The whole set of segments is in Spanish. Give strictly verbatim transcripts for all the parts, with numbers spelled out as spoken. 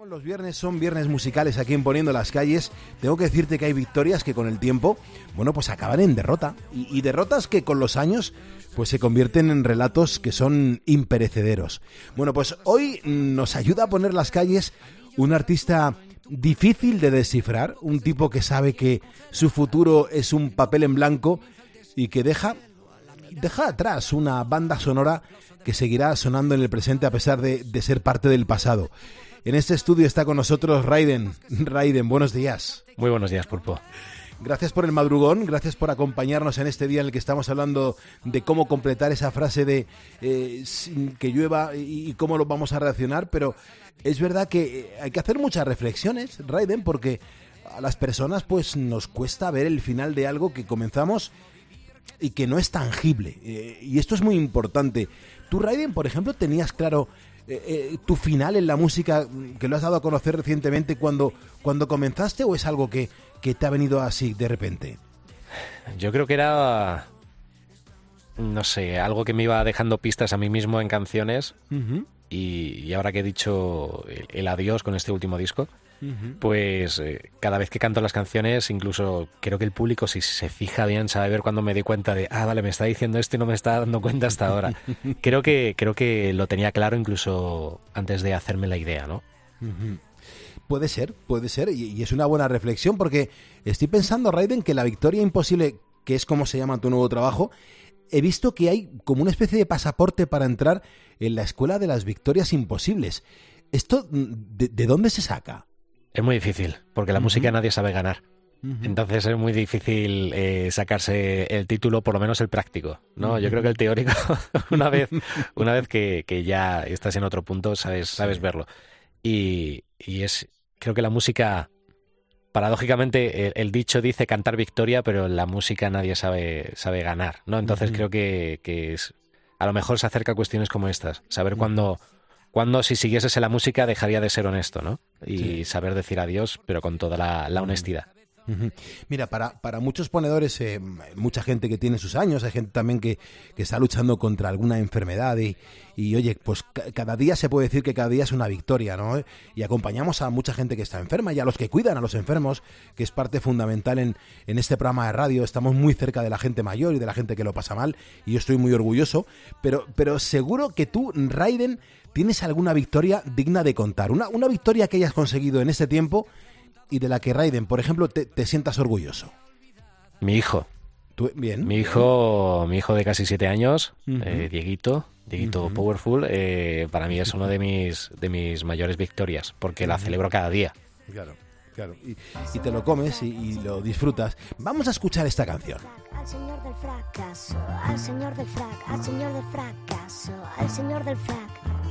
Los viernes son viernes musicales aquí en Poniendo las Calles. Tengo que decirte que hay victorias que con el tiempo, bueno, pues acaban en derrota. Y, y derrotas que con los años, pues se convierten en relatos que son imperecederos. Bueno, pues hoy nos ayuda a poner las calles un artista difícil de descifrar, un tipo que sabe que su futuro es un papel en blanco y que deja, deja atrás una banda sonora que seguirá sonando en el presente a pesar de, de ser parte del pasado. En este estudio está con nosotros Raiden. Raiden, buenos días. Muy buenos días, Pulpo. Gracias por el madrugón, gracias por acompañarnos en este día en el que estamos hablando de cómo completar esa frase de eh, sin que llueva y, y cómo lo vamos a reaccionar, pero es verdad que hay que hacer muchas reflexiones, Raiden, porque a las personas pues nos cuesta ver el final de algo que comenzamos y que no es tangible, eh, y esto es muy importante. Tú, Raiden, por ejemplo, tenías claro Eh, eh, tu final en la música, que lo has dado a conocer recientemente, cuando, cuando comenzaste, o es algo que, que te ha venido así de repente? Yo creo que era, no sé, algo que me iba dejando pistas a mí mismo en canciones. Uh-huh. y, y ahora que he dicho el, el adiós con este último disco, uh-huh. pues eh, cada vez que canto las canciones, incluso creo que el público, si se fija bien, sabe ver cuando me doy cuenta de, ah, vale, me está diciendo esto y no me está dando cuenta hasta ahora. creo que creo que lo tenía claro incluso antes de hacerme la idea, ¿no? Uh-huh. Puede ser, puede ser, y, y es una buena reflexión, porque estoy pensando, Raiden, que La Victoria Imposible, que es como se llama tu nuevo trabajo, he visto que hay como una especie de pasaporte para entrar en la escuela de las victorias imposibles. ¿Esto de, de dónde se saca? Es muy difícil, porque la uh-huh. música nadie sabe ganar. Uh-huh. Entonces es muy difícil eh, sacarse el título, por lo menos el práctico, ¿no? Uh-huh. Yo creo que el teórico, una vez una vez que, que ya estás en otro punto, sabes, sabes verlo. Y, y es creo que la música, paradójicamente, el, el dicho dice cantar victoria, pero en la música nadie sabe, sabe ganar, ¿no? Entonces uh-huh. creo que, que es, a lo mejor se acerca a cuestiones como estas, saber uh-huh. cuándo... Cuando si siguieses en la música dejaría de ser honesto, ¿no? Y sí. saber decir adiós, pero con toda la, la honestidad. Uh-huh. Mira, para, para muchos ponedores, eh, mucha gente que tiene sus años, hay gente también que, que está luchando contra alguna enfermedad y, y oye, pues ca- cada día se puede decir que cada día es una victoria, ¿no? Y acompañamos a mucha gente que está enferma y a los que cuidan a los enfermos, que es parte fundamental en, en este programa de radio. Estamos muy cerca de la gente mayor y de la gente que lo pasa mal y yo estoy muy orgulloso, pero, pero seguro que tú, Raiden, tienes alguna victoria digna de contar, una, una victoria que hayas conseguido en este tiempo y de la que, Raiden, por ejemplo, te, te sientas orgulloso. Mi hijo. ¿Tú? Bien. Mi hijo, mi hijo de casi siete años, uh-huh. eh, Dieguito, Dieguito uh-huh. Powerful, eh, para mí es uno de mis, de mis mayores victorias, porque uh-huh. la celebro cada día. Claro, claro. Y, y te lo comes y, y lo disfrutas. Vamos a escuchar esta canción. Al señor del fracaso, al señor del frac, al señor del fracaso, al señor del frac.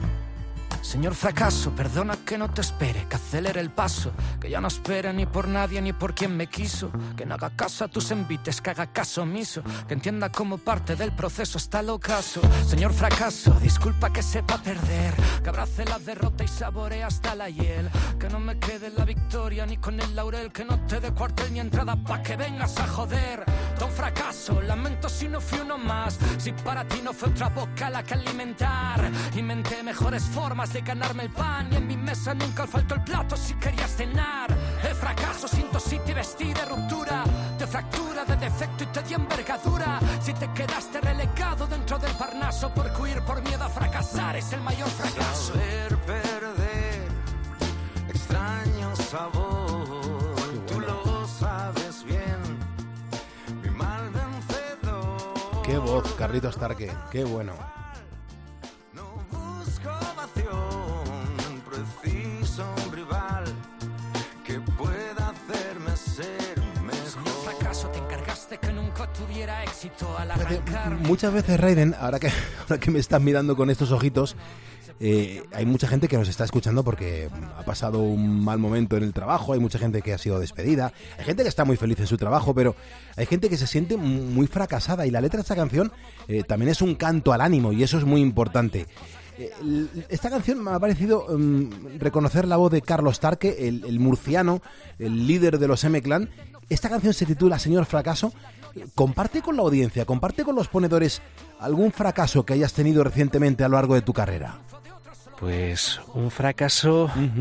Señor fracaso, perdona que no te espere, que acelere el paso, que ya no espere ni por nadie ni por quien me quiso, que no haga caso a tus envites, que haga caso omiso, que entienda como parte del proceso está el ocaso. Señor fracaso, disculpa que sepa perder, que abrace la derrota y saboree hasta la hiel, que no me quede la victoria ni con el laurel, que no te dé cuartel ni entrada pa' que vengas a joder. Don fracaso, lamento si no fui uno más, si para ti no fue otra boca la que alimentar, inventé mejores formas de ganarme el pan y en mi mesa nunca faltó el plato si querías cenar. El fracaso, siento si te vestí de ruptura, de fractura, de defecto y te di envergadura. Si te quedaste relegado dentro del Parnaso por huir por miedo a fracasar, es el mayor fracaso. Saber perder, extraño sabor, tú lo sabes bien, mi mal vencedor. Qué voz, Carlitos Tarque, qué bueno. Preciso un rival que pueda hacerme ser mejor. Señor fracaso, te encargaste que nunca tuviera éxito al arrancarme. Muchas veces, Raiden, ahora que, ahora que me estás mirando con estos ojitos, eh, hay mucha gente que nos está escuchando porque ha pasado un mal momento en el trabajo, hay mucha gente que ha sido despedida, hay gente que está muy feliz en su trabajo, pero hay gente que se siente muy fracasada y la letra de esta canción eh, también es un canto al ánimo y eso es muy importante. Esta canción me ha parecido um, reconocer la voz de Carlos Tarque, el, el murciano, el líder de los M-Clan. Esta canción se titula Señor Fracaso. Comparte con la audiencia, comparte con los ponedores algún fracaso que hayas tenido recientemente a lo largo de tu carrera. Pues un fracaso... Uh-huh.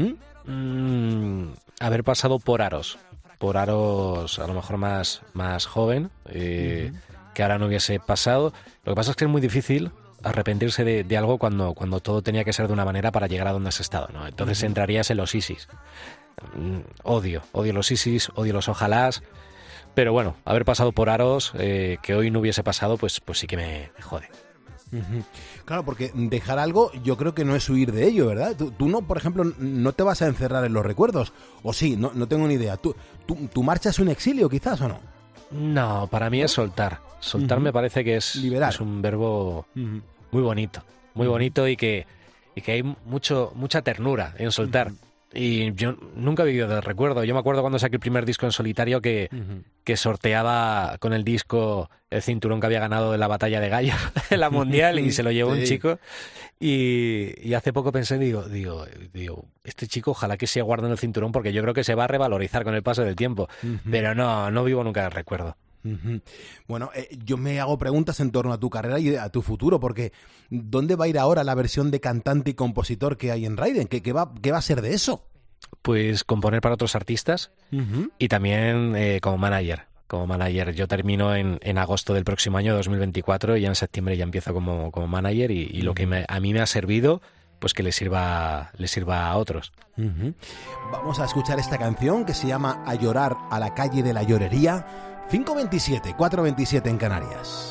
Mm, haber pasado por aros, por aros a lo mejor más, más joven, eh, uh-huh. que ahora no hubiese pasado. Lo que pasa es que es muy difícil arrepentirse de, de algo cuando, cuando todo tenía que ser de una manera para llegar a donde has estado, ¿no? Entonces uh-huh. entrarías en los ISIS. Mm, odio, odio los ISIS, odio los ojalás, pero bueno, haber pasado por aros, eh, que hoy no hubiese pasado, pues, pues sí que me, me jode. Uh-huh. Claro, porque dejar algo yo creo que no es huir de ello, ¿verdad? Tú, tú no, por ejemplo, no te vas a encerrar en los recuerdos, o sí, no, no tengo ni idea. ¿Tú, tú, ¿Tu marcha es un exilio quizás o no? No, para mí es soltar. Soltar uh-huh. me parece que es, es un verbo uh-huh. muy bonito, muy uh-huh. bonito y que, y que hay mucho, mucha ternura en soltar. Uh-huh. Y yo nunca he vivido de recuerdo. Yo me acuerdo cuando saqué el primer disco en solitario que, uh-huh. que sorteaba con el disco el cinturón que había ganado de la batalla de gallos en la mundial y se lo llevó sí. un chico. Y, y hace poco pensé, digo, digo, digo, este chico ojalá que se guarde en el cinturón porque yo creo que se va a revalorizar con el paso del tiempo. Uh-huh. Pero no, no vivo nunca de recuerdo. Uh-huh. Bueno, eh, yo me hago preguntas en torno a tu carrera y a tu futuro, porque ¿dónde va a ir ahora la versión de cantante y compositor que hay en Raiden? ¿Qué, qué, va, qué va a ser de eso? Pues componer para otros artistas uh-huh. y también eh, como manager. Como manager. Yo termino en, en agosto del próximo año, dos mil veinticuatro, y ya en septiembre ya empiezo como, como manager y, y uh-huh. lo que me, a mí me ha servido, pues que le sirva, le sirva a otros. Uh-huh. Vamos a escuchar esta canción que se llama A llorar a la calle de la llorería. cinco veintisiete, cuatro veintisiete en Canarias.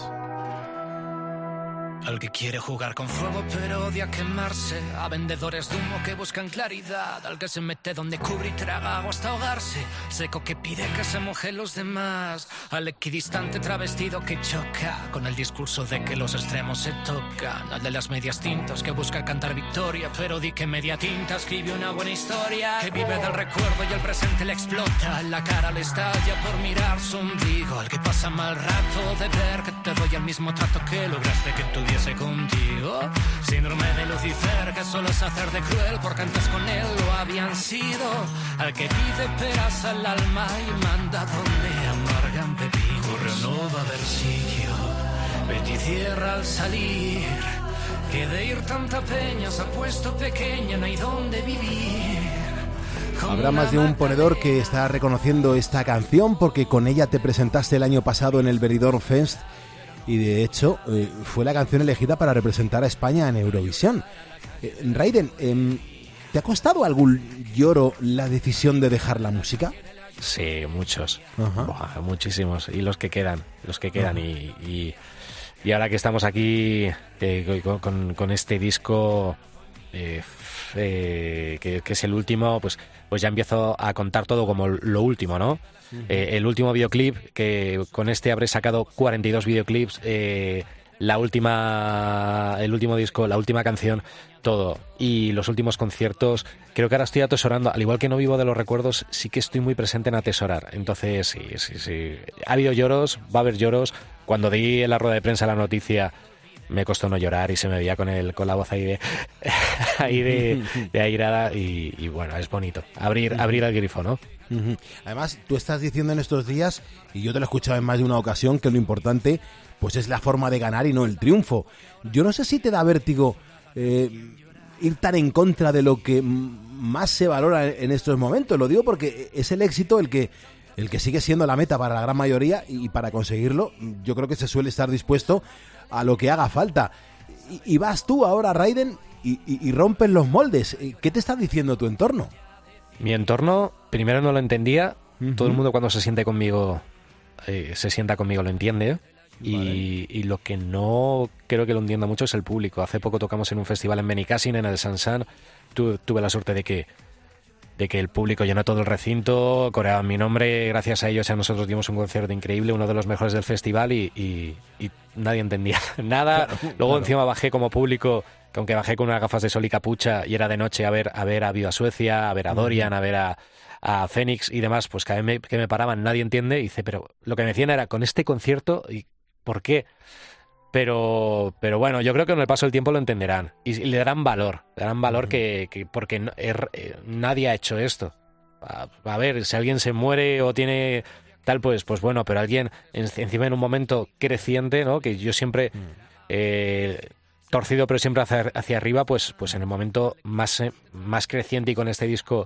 Al que quiere jugar con fuego pero odia quemarse, a vendedores de humo que buscan claridad, al que se mete donde cubre y traga agua hasta ahogarse, seco que pide que se mojen los demás, al equidistante travestido que choca con el discurso de que los extremos se tocan, al de las medias tintas que busca cantar victoria pero di que media tinta escribe una buena historia, que vive del recuerdo y el presente le explota, en la cara le estalla por mirar su ombligo, al que pasa mal rato de ver que te doy el mismo trato que lograste que tu contigo, síndrome de Lucifer que solo es hacer de cruel porque antes con él lo habían sido, al que pide peras al alma y manda donde amargan pepinos, corre no va a haber sitio, vete y cierra al salir, que de ir tanta peña se ha puesto pequeña, no hay donde vivir. Habrá más de un ponedor que está reconociendo esta canción porque con ella te presentaste el año pasado en el Benidorm Fest. Y de hecho eh, fue la canción elegida para representar a España en Eurovisión. Eh, Raiden, eh, ¿te ha costado algún lloro la decisión de dejar la música? Sí, muchos. Buah, muchísimos. Y los que quedan, los que quedan. Y, y, y ahora que estamos aquí eh, con, con este disco eh, eh, que, que es el último, pues, pues ya empiezo a contar todo como lo último, ¿no? Eh, el último videoclip, que con este habré sacado cuarenta y dos videoclips, eh, la última, el último disco, la última canción, todo. Y los últimos conciertos, creo que ahora estoy atesorando, al igual que no vivo de los recuerdos, sí que estoy muy presente en atesorar. Entonces, sí, sí, sí. Ha habido lloros, va a haber lloros. Cuando di en la rueda de prensa la noticia, me costó no llorar y se me veía con el con la voz ahí de ahí de, de airada y, y bueno, es bonito abrir abrir el grifo, ¿no? Además, tú estás diciendo en estos días, y yo te lo he escuchado en más de una ocasión, que lo importante pues es la forma de ganar y no el triunfo. Yo no sé si te da vértigo eh, ir tan en contra de lo que más se valora en estos momentos. Lo digo porque es el éxito el que el que sigue siendo la meta para la gran mayoría, y para conseguirlo yo creo que se suele estar dispuesto a lo que haga falta. Y, y vas tú ahora, Raiden, y, y, y rompes los moldes. ¿Qué te está diciendo tu entorno? Mi entorno, primero no lo entendía. Uh-huh. Todo el mundo cuando se siente conmigo, eh, se sienta conmigo, lo entiende. Y, vale. y lo que no creo que lo entienda mucho es el público. Hace poco tocamos en un festival en Benicàssim, en el Sansan. Tu, tuve la suerte de que de que el público llenó todo el recinto, coreaban mi nombre, gracias a ellos a nosotros dimos un concierto increíble, uno de los mejores del festival, y, y, y nadie entendía nada. Claro, Luego claro. encima bajé como público, que aunque bajé con unas gafas de sol y capucha y era de noche, a ver a ver a Viva Suecia, a ver a Dorian, a ver a, a Fénix y demás, pues cada vez me, que me paraban nadie entiende, y dice, pero lo que me decían era, con este concierto, ¿y por qué? Pero, pero bueno, yo creo que con el paso del tiempo lo entenderán y le darán valor, le darán valor uh-huh. que, que porque no, er, eh, nadie ha hecho esto. A, a ver, si alguien se muere o tiene tal, pues, pues bueno, pero alguien en, encima en un momento creciente, ¿no? Que yo siempre uh-huh. eh, torcido, pero siempre hacia, hacia arriba, pues, pues en el momento más, más creciente y con este disco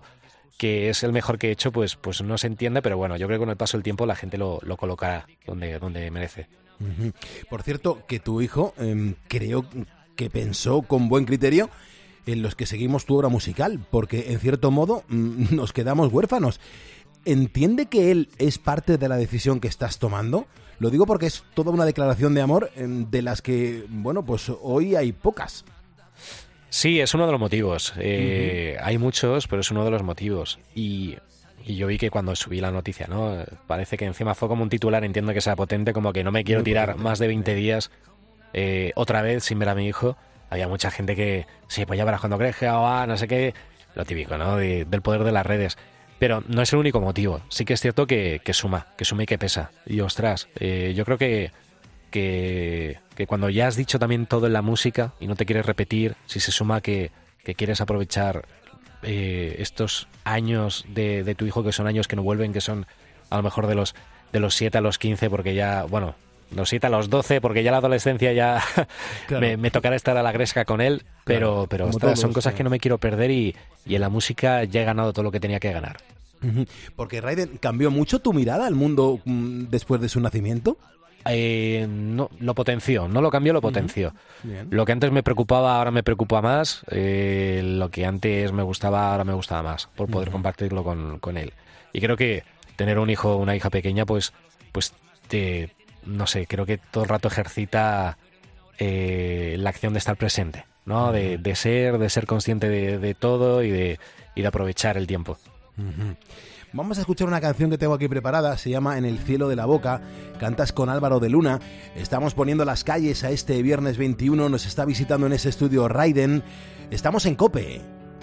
que es el mejor que he hecho, pues, pues no se entiende, pero bueno, yo creo que con el paso del tiempo la gente lo, lo colocará donde, donde merece. Uh-huh. Por cierto, que tu hijo eh, creo que pensó con buen criterio en los que seguimos tu obra musical, porque en cierto modo mmm, nos quedamos huérfanos. ¿Entiende que él es parte de la decisión que estás tomando? Lo digo porque es toda una declaración de amor eh, de las que, bueno, pues hoy hay pocas. Sí, es uno de los motivos. Eh, uh-huh. Hay muchos, pero es uno de los motivos. Y... Y yo vi que cuando subí la noticia, ¿no? Parece que encima fue como un titular, entiendo que sea potente, como que no me quiero tirar más de veinte días eh, otra vez sin ver a mi hijo. Había mucha gente que, sí, pues ya verás cuando crezca, o ah, no sé qué, lo típico, ¿no? De, del poder de las redes. Pero no es el único motivo. Sí que es cierto que, que suma, que suma y que pesa. Y ostras, eh, yo creo que, que, que cuando ya has dicho también todo en la música y no te quieres repetir, si se suma que, que quieres aprovechar Eh, estos años de, de tu hijo, que son años que no vuelven, que son a lo mejor de los de los siete a los quince, porque ya, bueno, los siete a los doce, porque ya la adolescencia ya claro. me, me tocará estar a la gresca con él, pero, claro, pero ostras, todos, son cosas claro. que no me quiero perder y, y en la música ya he ganado todo lo que tenía que ganar. Uh-huh. Porque Raiden, ¿cambió mucho tu mirada al mundo mmm, después de su nacimiento? Eh, no, lo potenció, no lo cambió, lo potenció. Uh-huh. Lo que antes me preocupaba, ahora me preocupa más. Eh, lo que antes me gustaba, ahora me gustaba más, por poder uh-huh. compartirlo con, con él. Y creo que tener un hijo, una hija pequeña, pues, pues te, no sé, creo que todo el rato ejercita eh, la acción de estar presente, ¿no? Uh-huh. De, de ser, de ser consciente de, de todo y de, y de aprovechar el tiempo. Uh-huh. Vamos a escuchar una canción que tengo aquí preparada, se llama En el cielo de la boca, cantas con Álvaro de Luna. Estamos poniendo las calles a este viernes veintiuno, nos está visitando en ese estudio Raiden. Estamos en COPE.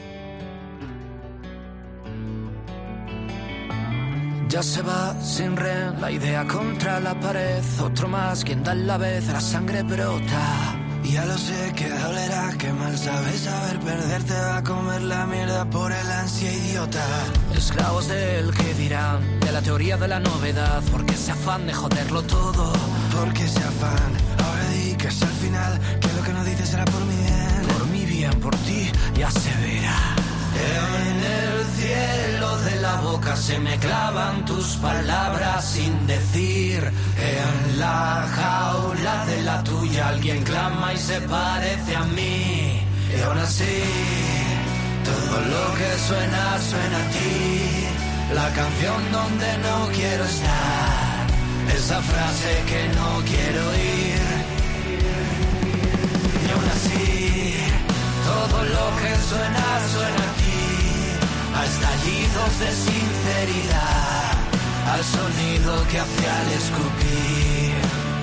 Ya se va sin red, la idea contra la pared. Otro más, quien da la vez, la sangre brota. Ya lo sé que dolerá, que mal sabes saber perderte, va a comer la mierda por el ansia idiota. Esclavos del que dirán, de la teoría de la novedad, porque ese afán de joderlo todo. Porque ese afán, ahora di que es al final, que lo que no dices será por mi bien. Por mi bien, por ti, ya se verá. En el cielo de la boca se me clavan tus palabras sin decir. En la jaula de la tuya alguien clama y se parece a mí. Y aún así, todo lo que suena, suena a ti. La canción donde no quiero estar. Esa frase que no quiero oír. Y aún así, todo lo que suena, suena a ti. A estallidos de sinceridad, al sonido que hace al escupir.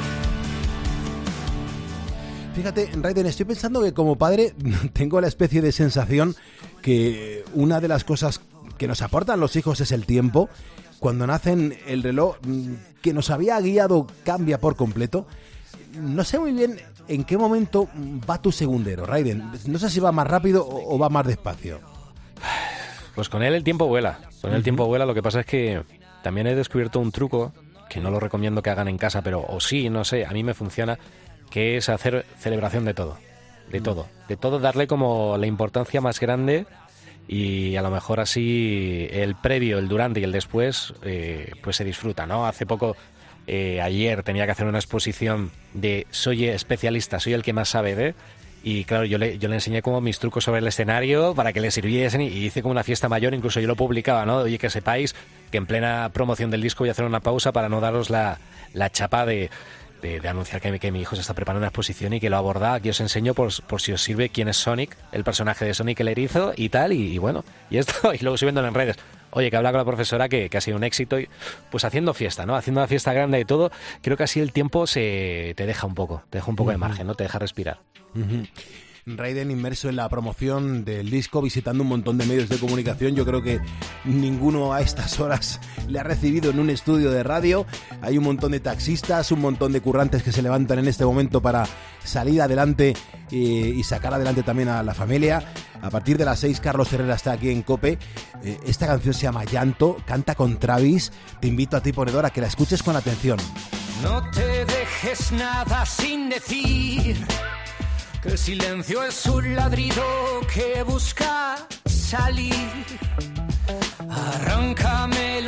Fíjate, Raiden, estoy pensando que como padre tengo la especie de sensación que una de las cosas que nos aportan los hijos es el tiempo. Cuando nacen, el reloj que nos había guiado cambia por completo. No sé muy bien en qué momento va tu segundero, Raiden. No sé si va más rápido o va más despacio. Pues con él el tiempo vuela, con él el tiempo vuela, lo que pasa es que también he descubierto un truco, que no lo recomiendo que hagan en casa, pero o sí, no sé, a mí me funciona, que es hacer celebración de todo, de mm. todo, de todo darle como la importancia más grande y a lo mejor así el previo, el durante y el después, eh, pues se disfruta, ¿no? Hace poco, eh, ayer tenía que hacer una exposición de soy especialista, soy el que más sabe de... Y claro, yo le, yo le enseñé como mis trucos sobre el escenario para que le sirviesen y hice como una fiesta mayor, incluso yo lo publicaba, ¿no? Oye, que sepáis que en plena promoción del disco voy a hacer una pausa para no daros la, la chapa de, de, de anunciar que mi, que mi hijo se está preparando una exposición y que lo aborda. Aquí os enseño por, por si os sirve quién es Sonic, el personaje de Sonic el erizo y tal, y, y bueno, y esto, y luego subiéndolo en redes. Oye, que habla con la profesora que, que ha sido un éxito y pues haciendo fiesta, ¿no? Haciendo una fiesta grande y todo, creo que así el tiempo se te deja un poco, te deja un poco uh-huh. de margen, ¿no? Te deja respirar. Uh-huh. Raiden inmerso en la promoción del disco, visitando un montón de medios de comunicación. Yo creo que ninguno a estas horas le ha recibido en un estudio de radio. Hay un montón de taxistas, un montón de currantes que se levantan en este momento para salir adelante eh, y sacar adelante también a la familia. A partir de las seis, Carlos Herrera está aquí en COPE. Eh, esta canción se llama Llanto, canta con Travis. Te invito a ti, ponedora, que la escuches con atención. No te dejes nada sin decir, que el silencio es un ladrido que busca salir.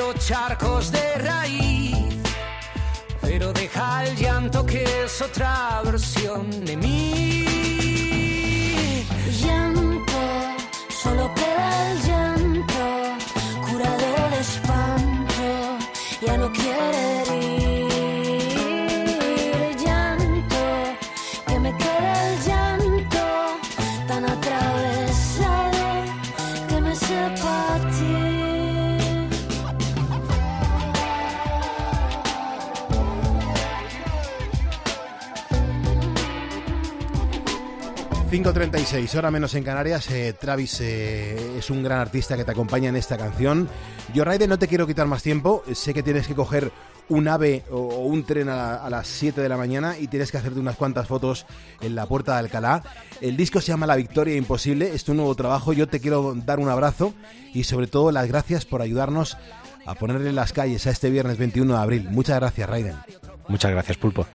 los charcos de raíz. Pero deja el llanto que es otra versión de mí. Llanto, solo queda el llanto, curado de espanto, ya no quiere herir. Llanto, que me queda el llanto, tan atravesado que me sepa a ti. cinco treinta y seis, hora menos en Canarias. eh, Travis eh, es un gran artista que te acompaña en esta canción. Yo, Raiden, no te quiero quitar más tiempo. Sé que tienes que coger un ave o, o un tren a, la, a las siete de la mañana y tienes que hacerte unas cuantas fotos en la Puerta de Alcalá. El disco se llama La Victoria Imposible, es tu nuevo trabajo. Yo te quiero dar un abrazo y sobre todo las gracias por ayudarnos a ponerle las calles a este viernes veintiuno de abril. Muchas gracias, Raiden. Muchas gracias, Pulpo.